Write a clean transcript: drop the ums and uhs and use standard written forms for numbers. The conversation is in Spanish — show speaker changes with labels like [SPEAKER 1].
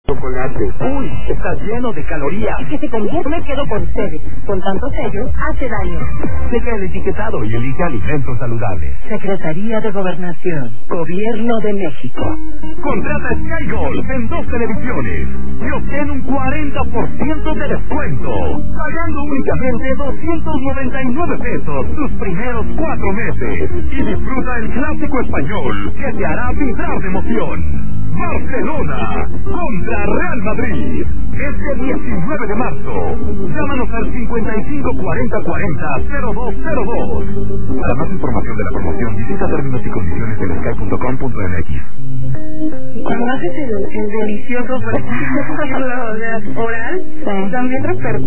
[SPEAKER 1] Chocolate. Uy, está lleno de calorías.
[SPEAKER 2] Y que se convierte, me quedo con ustedes. Con tanto sello, hace daño.
[SPEAKER 1] Checa el etiquetado y elige alimentos saludables.
[SPEAKER 2] Secretaría de Gobernación. Gobierno de México.
[SPEAKER 1] Contrata Sky Gold en 2 televisiones y obtén un 40% de descuento, pagando únicamente 299 pesos sus primeros 4 meses. Y disfruta el clásico español que te hará vibrar de emoción. Barcelona contra Real Madrid, este 19 de marzo. Llámanos al 554040-0202. Para más información de la promoción, visita términos y condiciones en sky.com.mx.
[SPEAKER 3] Cuando haces el delicioso, por ejemplo, oral, también